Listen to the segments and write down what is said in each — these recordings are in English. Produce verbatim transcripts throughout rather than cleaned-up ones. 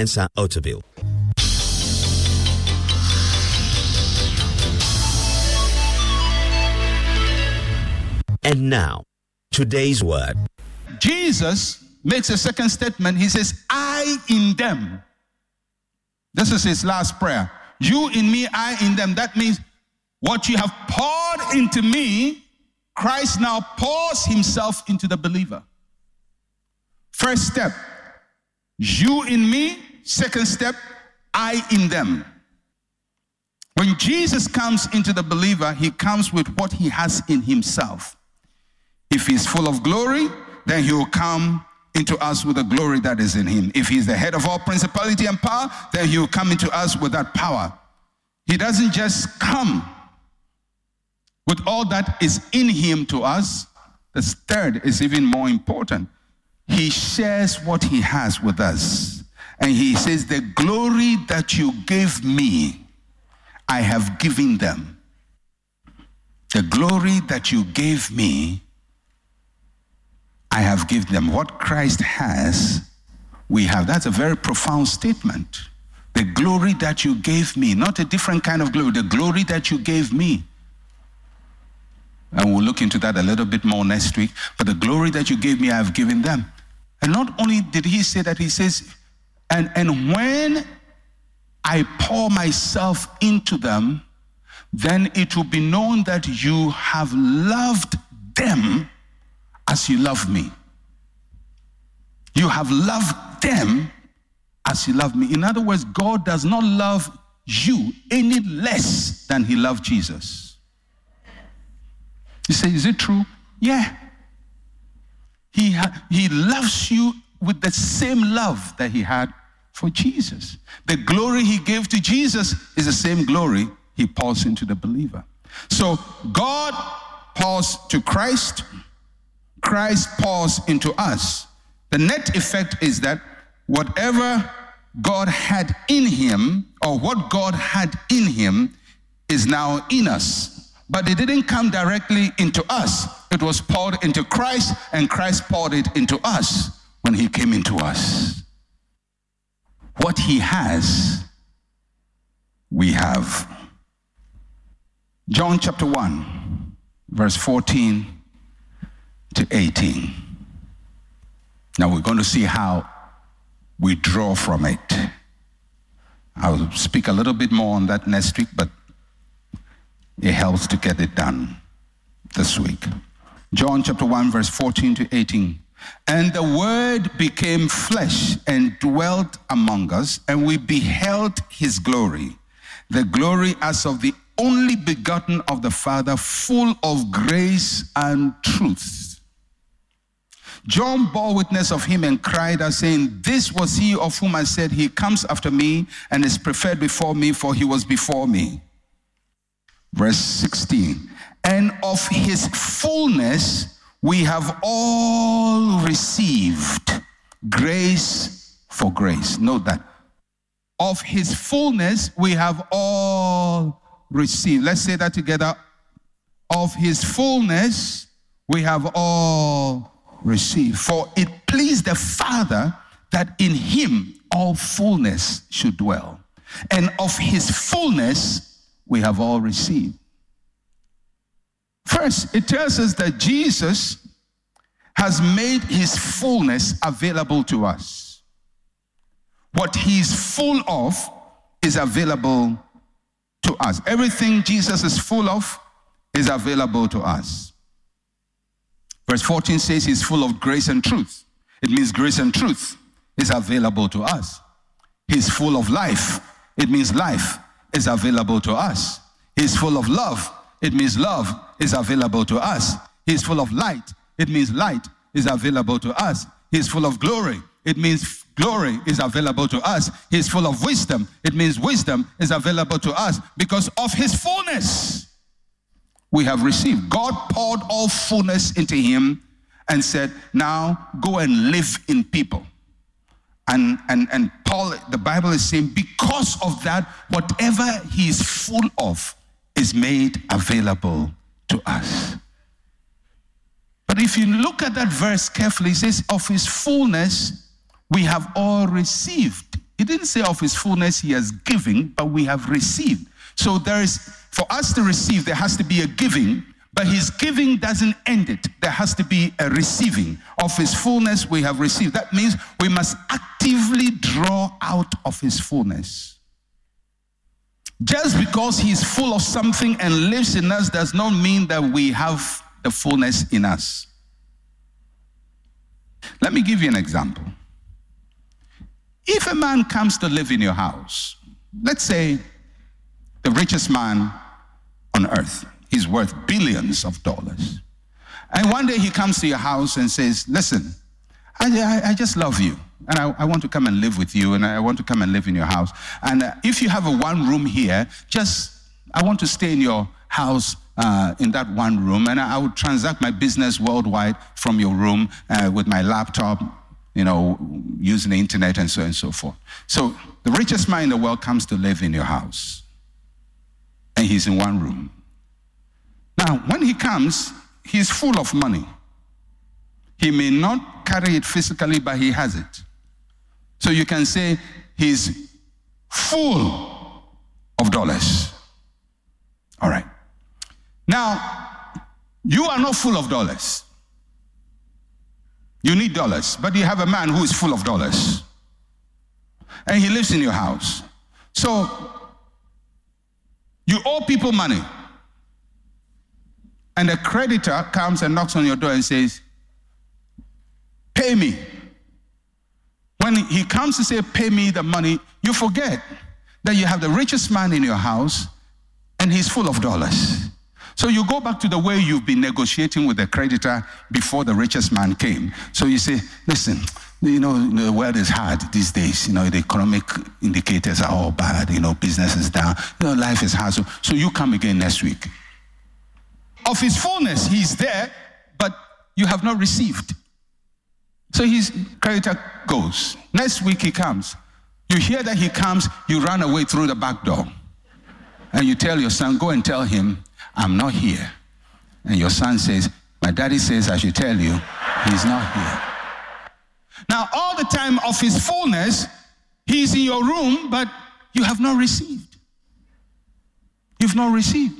Mensa Automobile. And now, today's word. Jesus makes a second statement. He says, I in them. This is his last prayer. You in me, I in them. That means what you have poured into me, Christ now pours himself into the believer. First step, you in me. Second step, I in them. When Jesus comes into the believer, he comes with what he has in himself. If he's full of glory, then he will come into us with the glory that is in him. If he's the head of all principality and power, then he will come into us with that power. He doesn't just come with all that is in him to us. The third is even more important. He shares what he has with us. And he says, the glory that you gave me, I have given them. The glory that you gave me, I have given them. What Christ has, we have. That's a very profound statement. The glory that you gave me, not a different kind of glory, the glory that you gave me. And we'll look into that a little bit more next week. But the glory that you gave me, I have given them. And not only did he say that, he says, and, and when I pour myself into them, then it will be known that you have loved them as you love me. You have loved them as you love me. In other words, God does not love you any less than he loved Jesus. You say, is it true? Yeah. He, ha- he loves you with the same love that he had for Jesus. The glory he gave to Jesus is the same glory he pours into the believer. So God pours to Christ, Christ pours into us. The net effect is that whatever God had in him, or what God had in him, is now in us. But it didn't come directly into us. It was poured into Christ, and Christ poured it into us when he came into us. What he has, we have. John chapter one, verse fourteen to eighteen. Now we're going to see how we draw from it. I'll speak a little bit more on that next week, but it helps to get it done this week. John chapter one, verse fourteen to eighteen. And the word became flesh and dwelt among us, and we beheld his glory, the glory as of the only begotten of the Father, full of grace and truth. John bore witness of him and cried out, saying, this was he of whom I said, he comes after me and is preferred before me, for he was before me. Verse sixteen. And of his fullness we have all received grace for grace. Note that. Of his fullness we have all received. Let's say that together. Of his fullness we have all received. For it pleased the Father that in him all fullness should dwell. And of his fullness we have all received. First, it tells us that Jesus has made his fullness available to us. What he's full of is available to us. Everything Jesus is full of is available to us. Verse fourteen says he's full of grace and truth. It means grace and truth is available to us. He's full of life. It means life is available to us. He's full of love. It means love is available to us. He's full of light. It means light is available to us. He's full of glory. It means glory is available to us. He's full of wisdom. It means wisdom is available to us. Because of his fullness we have received. God poured all fullness into him and said, now go and live in people. And, and, and Paul, the Bible is saying, because of that, whatever he is full of is made available to us. But if you look at that verse carefully, it says, of his fullness we have all received. He didn't say of his fullness he has given, but we have received. So there is, for us to receive, there has to be a giving, but his giving doesn't end it. There has to be a receiving. Of his fullness we have received. That means we must actively draw out of his fullness. Just because he's full of something and lives in us does not mean that we have the fullness in us. Let me give you an example. If a man comes to live in your house, let's say the richest man on earth, he's worth billions of dollars. And one day he comes to your house and says, listen, I, I, I just love you. And I, I want to come and live with you, and I want to come and live in your house. And uh, if you have a one room here, just, I want to stay in your house uh, in that one room, and I, I would transact my business worldwide from your room uh, with my laptop, you know, using the internet and so on and so forth. So the richest man in the world comes to live in your house, and he's in one room. Now, when he comes, he's full of money. He may not carry it physically, but he has it. So you can say he's full of dollars. All right. Now, you are not full of dollars. You need dollars, but you have a man who is full of dollars. And he lives in your house. So, you owe people money. And a creditor comes and knocks on your door and says, pay me. When he comes to say, pay me the money, you forget that you have the richest man in your house and he's full of dollars. So you go back to the way you've been negotiating with the creditor before the richest man came. So you say, listen, you know, the world is hard these days. You know, the economic indicators are all bad. You know, business is down. You know, life is hard. So, so you come again next week. Of his fullness, he's there, but you have not received. So his creditor goes. Next week he comes. You hear that he comes, you run away through the back door. And you tell your son, go and tell him, I'm not here. And your son says, my daddy says I should tell you, he's not here. Now, all the time of his fullness, he's in your room, but you have not received. You've not received.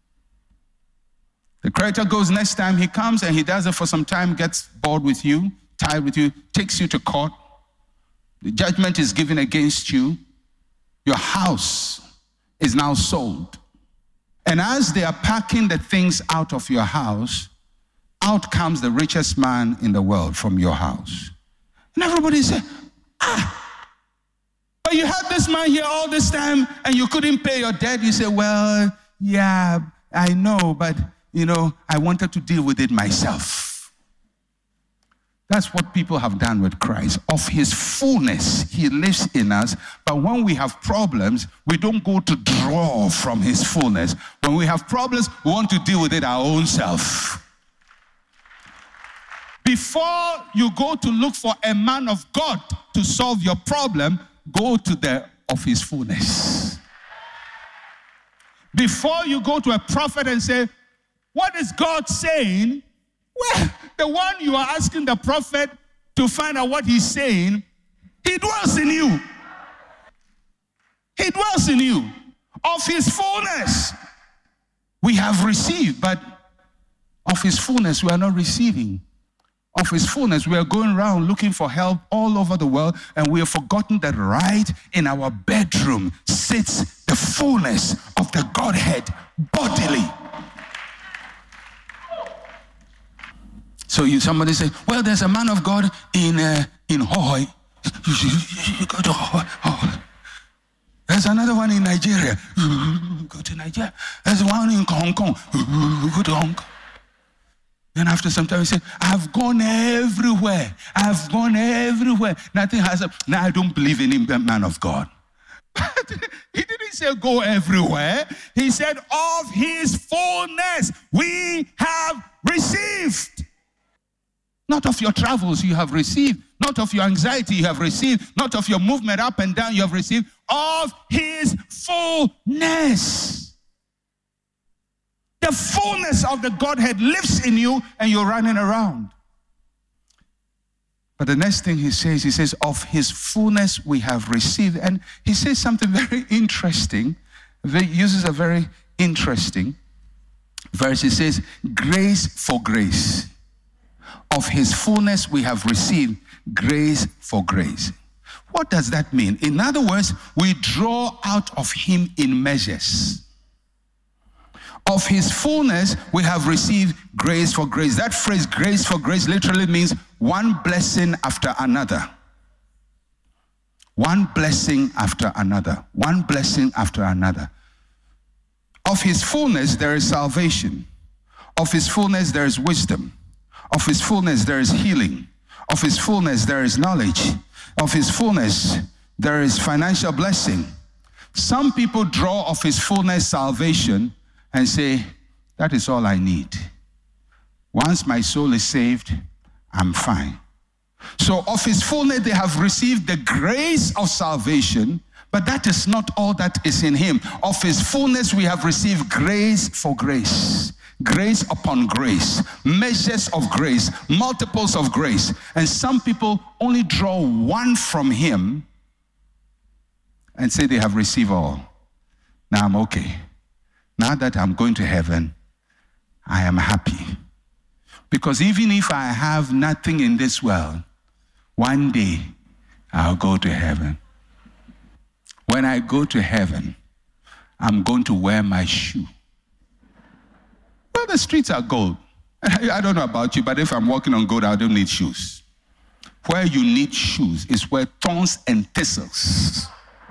The creditor goes next time he comes and he does it for some time, gets bored with you, tired with you, takes you to court. The judgment is given against you. Your house is now sold. And as they are packing the things out of your house, out comes the richest man in the world from your house. And everybody said, ah, but you had this man here all this time and you couldn't pay your debt. You say, well, yeah, I know, but, you know, I wanted to deal with it myself. That's what people have done with Christ. Of his fullness, he lives in us. But when we have problems, we don't go to draw from his fullness. When we have problems, we want to deal with it our own self. Before you go to look for a man of God to solve your problem, go to the of his fullness. Before you go to a prophet and say, what is God saying? Well, the one you are asking the prophet to find out what he's saying, he dwells in you. He dwells in you. Of his fullness, we have received, but of his fullness, we are not receiving. Of his fullness, we are going around looking for help all over the world, and we have forgotten that right in our bedroom sits the fullness of the Godhead bodily. So you somebody say, well, there's a man of God in uh, in Hohoi. You go to Hohoi. There's another one in Nigeria. Go to Nigeria. There's one in Hong Kong. Go to Hong Kong. Then after some time, he said, I've gone everywhere. I've gone everywhere. Nothing has happened. Now I don't believe in him, man of God. He didn't say go everywhere. He said, of his fullness we have received. Not of your travels you have received. Not of your anxiety you have received. Not of your movement up and down you have received. Of his fullness. The fullness of the Godhead lives in you and you're running around. But the next thing he says, he says, of his fullness we have received. And he says something very interesting. He uses a very interesting verse. He says, grace for grace. Of his fullness we have received grace for grace. What does that mean? In other words, we draw out of him in measures. Of his fullness we have received grace for grace. That phrase, grace for grace, literally means one blessing after another. One blessing after another. One blessing after another. Of his fullness there is salvation. Of his fullness there is wisdom. Of his fullness there is healing. Of his fullness there is knowledge. Of his fullness there is financial blessing. Some people draw of his fullness salvation and say, that is all I need. Once my soul is saved, I'm fine. So of his fullness they have received the grace of salvation, but that is not all that is in him. Of his fullness we have received grace for grace. Grace upon grace, measures of grace, multiples of grace. And some people only draw one from him and say they have received all. Now I'm okay. Now that I'm going to heaven, I am happy. Because even if I have nothing in this world, one day I'll go to heaven. When I go to heaven, I'm going to wear my shoe. Well, the streets are gold. I don't know about you, but if I'm walking on gold, I don't need shoes. Where you need shoes is where thorns and thistles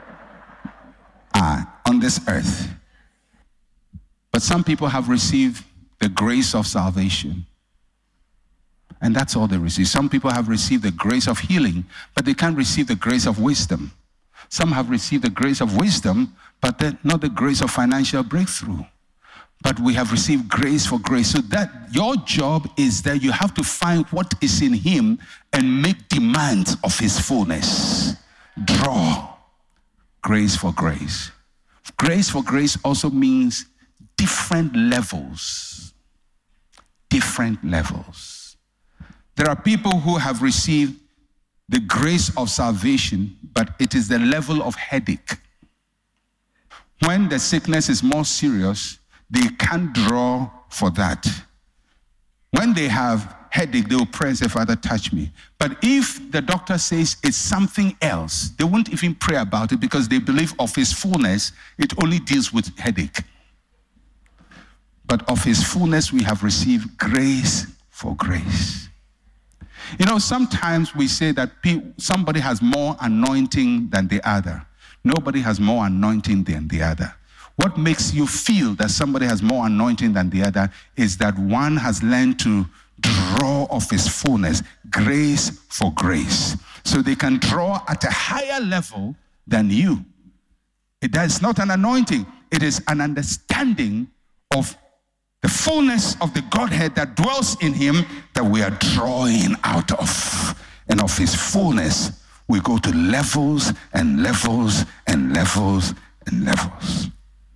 are on this earth. But some people have received the grace of salvation. And that's all they receive. Some people have received the grace of healing, but they can't receive the grace of wisdom. Some have received the grace of wisdom, but not the grace of financial breakthrough. But we have received grace for grace. So that your job is that you have to find what is in him and make demands of his fullness. Draw grace for grace. Grace for grace also means different levels. Different levels. There are people who have received the grace of salvation, but it is the level of headache. When the sickness is more serious, they can't draw for that. When they have headache, they will pray and say, Father, touch me. But if the doctor says it's something else, they won't even pray about it because they believe of his fullness, it only deals with headache. But of his fullness, we have received grace for grace. You know, sometimes we say that somebody has more anointing than the other. Nobody has more anointing than the other. What makes you feel that somebody has more anointing than the other is that one has learned to draw of his fullness, grace for grace. So they can draw at a higher level than you. It is not an anointing. It is an understanding of the fullness of the Godhead that dwells in him that we are drawing out of. And of his fullness, we go to levels and levels and levels and levels.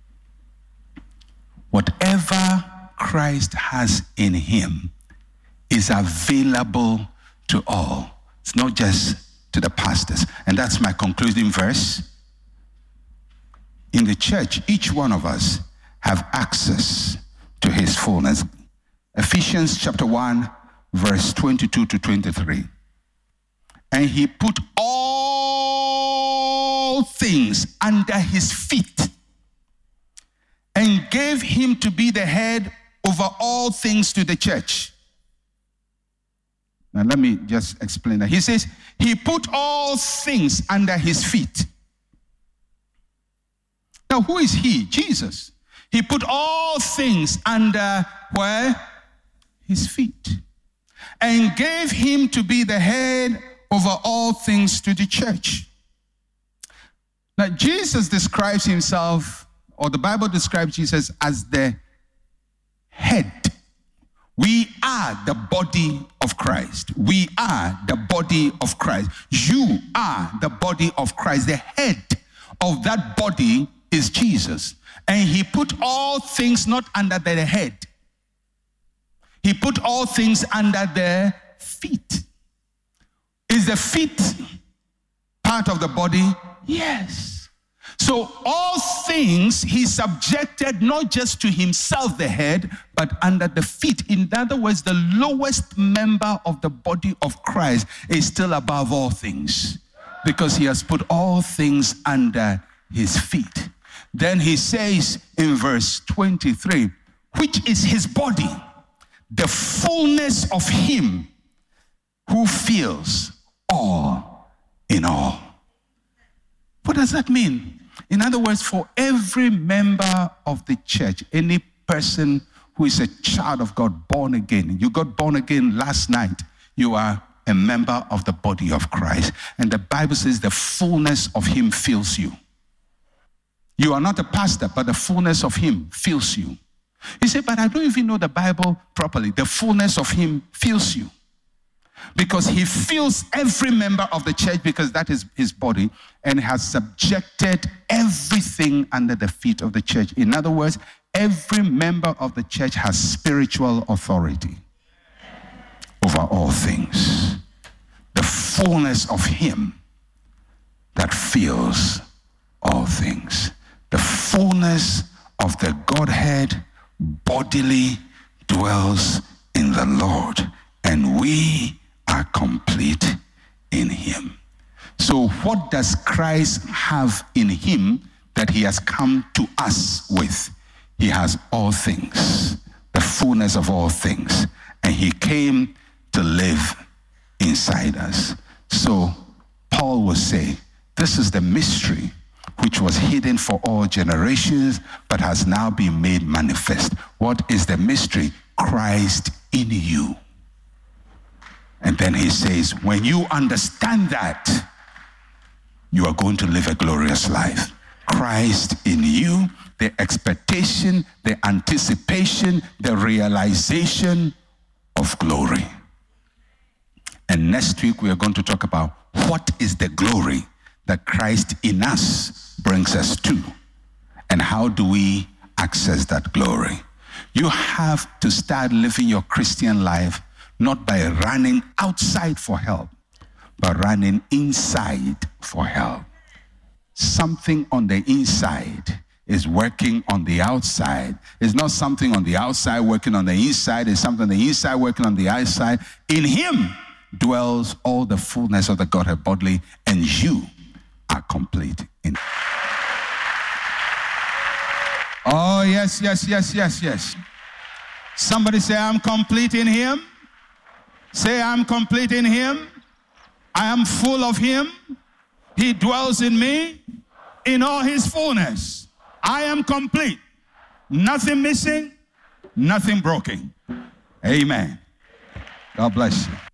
Whatever Christ has in him is available to all. It's not just to the pastors. And that's my concluding verse. In the church, each one of us have access to his fullness. Ephesians chapter one, verse twenty-two to twenty-three. And he put all things under his feet and gave him to be the head over all things to the church. Now let me just explain that. He says, he put all things under his feet. Now who is he? Jesus. He put all things under where? His feet. And gave him to be the head over all things to the church. Now Jesus describes himself, or the Bible describes Jesus as the head. We are the body of Christ. We are the body of Christ. You are the body of Christ. The head of that body is Jesus. And he put all things not under the head. He put all things under their feet. Is the feet part of the body? Yes. So all things he subjected not just to himself, the head, but under the feet. In other words, the lowest member of the body of Christ is still above all things, because he has put all things under his feet. Then he says in verse twenty-three, which is his body, the fullness of him who fills all in all. What does that mean? In other words, for every member of the church, any person who is a child of God, born again, you got born again last night, you are a member of the body of Christ. And the Bible says the fullness of him fills you. You are not a pastor, but the fullness of him fills you. You say, but I don't even know the Bible properly. The fullness of him fills you. Because he fills every member of the church, because that is his body, and has subjected everything under the feet of the church. In other words, every member of the church has spiritual authority over all things. The fullness of him that fills all things. The fullness of the Godhead bodily dwells in the Lord, and we are complete in him. So what does Christ have in him that he has come to us with? He has all things, the fullness of all things, and he came to live inside us. So Paul will say, this is the mystery which was hidden for all generations, but has now been made manifest. What is the mystery? Christ in you. And then he says, when you understand that, you are going to live a glorious life. Christ in you, the expectation, the anticipation, the realization of glory. And next week we are going to talk about what is the glory that Christ in us brings us to, and how do we access that glory. You have to start living your Christian life not by running outside for help, but running inside for help. Something on the inside is working on the outside. It's not something on the outside working on the inside. It's something on the inside working on the outside. In him dwells all the fullness of the Godhead bodily, and you are complete in. Oh, yes, yes, yes, yes, yes. Somebody say, I'm complete in him. Say, I'm complete in him. I am full of him. He dwells in me in all his fullness. I am complete. Nothing missing, nothing broken. Amen. God bless you.